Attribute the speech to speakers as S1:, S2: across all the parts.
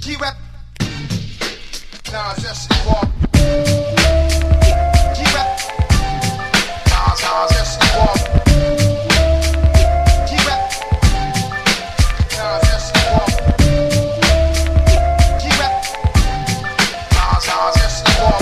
S1: G-Rap. Nas, yes, you are. G-Rap. Nas, yes, you are. G-Rap. Nas, yes, you are. G-Rap. Nas, yes, you are.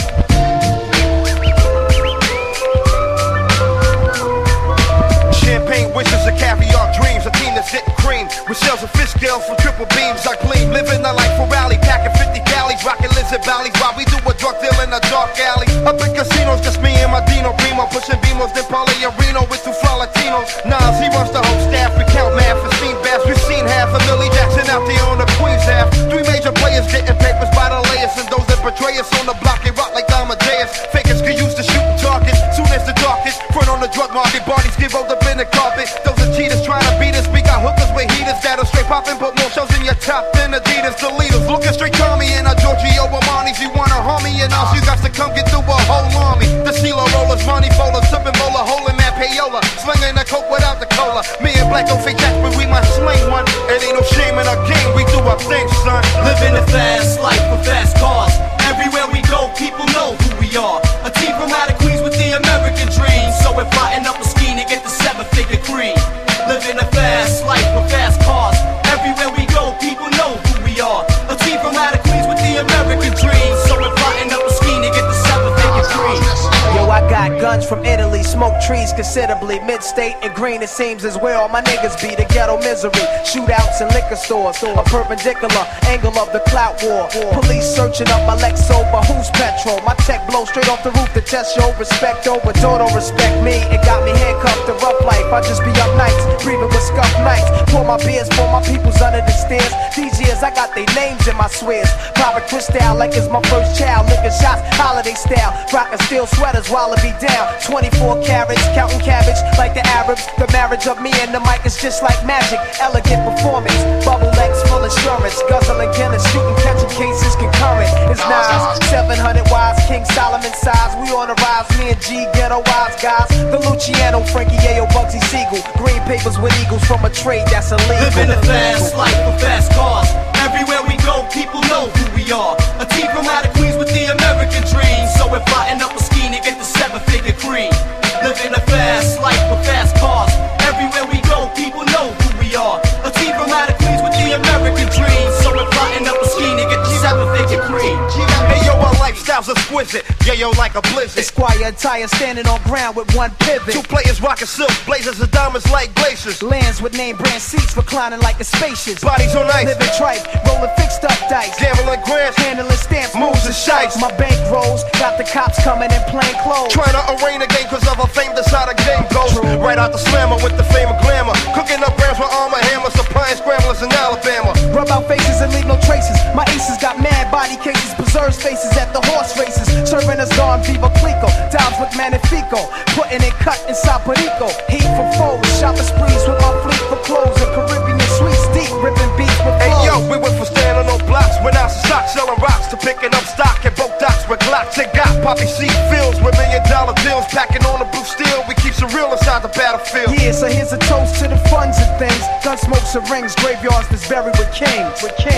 S1: Champagne wishes and caviar dreams, a team that's hitting cream with shells and fish scales from triple beams. I gleam, living a life for rally, packing 50 galleys, rocking lizard valleys while we do a drug deal in a dark alley. Up in casinos, just me and my Dino Primo, pushing Beamos, then Paulie and Reno with two fly Latinos. Nas, he runs the whole staff, we count math for steam baths. We've seen half of Millie Jackson out there on the Queens half. 3 major players getting papers by the layers, and those that betray us on the block, they rock like Amadeus. Fakers can use the shooting targets, soon as the darkest. Front on the drug market, bodies get rolled up in the carpet. Those are cheaters trying to beat us. We got hookers with heaters that'll straight pop and put more shows in your top than Adidas. The leaders looking straight Tommy and our Giorgio Armani's. You wanna harm me and all, you got to come get through a whole army. The CeeLo rollers, money folders, sipping bowler, holding that payola, slinging the coke without the cola. Me and Black don't fake jacks, but we might sling one. It ain't no shame in our game, we do our thing, son.
S2: Living a fast life with fast cars. Everywhere we go, people know who we are. A team from out of Queens with the American dream. So we're plotting up a scheme to get the 7-figure cream. Living a fast life with fast cars. Everywhere we go, people know who we are. A team from out of Queens with the American dream. So we're plotting up a scheme to get the 7-figure cream.
S3: Yo, I got guns from Italy, smoke trees considerably. Mid-state and green, it seems, is where all my niggas be. The ghetto misery, shootouts and liquor stores. A perpendicular angle of the clout war. Police searching up my Lexo, but who's petrol? My tech blow straight off the roof to test your respect over. Don't respect me, it got me handcuffed to rough life. I just be up nights, breathing with scuff nights. Pour my beers for my peoples under the stairs. These years I got their names in my swears. Private Cristal like it's my first child. Licking shots, holiday style. Rockin' steel sweaters while I be down. 24 carats, counting cabbage like the Arabs. The marriage of me and the mic is just like magic. Elegant performance, bubble X full insurance. Guzzling Guinness, shooting, catching cases concurrent. It's Nas, 700 wise, King Solomon size. We on the rise, me and G, ghetto wise guys. The Luciano, Frankie Ayo, Bugsy Siegel. Green papers with eagles from a trade that's illegal.
S2: Living a fast life with fast cars. Everywhere we go, people know who we are. A team from out of Queens with the American dream. So we're plotting up a scheme to get the 7-figure cream. Living a fast life with fast cars. Everywhere we go, people know who we are. A team from out of Queens with the American dream. So we're plotting up a scheme to get the 7-figure cream.
S1: Hey yo, our lifestyle's exquisite. Yeah, yo, like a blizzard.
S3: Esquire attire standing on ground with one pivot.
S1: 2 players rocking silk, blazers and diamonds like glaciers.
S3: Lands with name brand seats reclining like a spacious.
S1: Bodies on ice,
S3: living tripe, rolling fixed up dice.
S1: gambling grants,
S3: Handling stamps,
S1: moves and shites.
S3: my bank rolls, got the cops coming in plain clothes.
S1: Trying to arraign the game cause of a fame, that's how the game goes. Right out the slammer with the fame of glamour. Cooking up grams with armor hammers, supplying scramblers in Alabama.
S3: Rub out faces and leave no traces. My aces got mad body cases, preserve spaces at the horse races. Serving us Don Viva Clico, dials with Magnifico. Putting it cut inside Perico. Heat for foes, shopping sprees with my fleet for clothes and Caribbean sweets deep, ripping beats with flows.
S1: Hey yo, we went from standing on blocks, went out some stocks, selling rocks to picking up stock at both docks with Glocks and got poppy seed fields with $1,000,000 deals, packing on the blue steel. We keep it real inside the battlefield.
S3: Yeah, so here's a toast to the funds and things. Gun smokes and rings, graveyards that's buried with kings.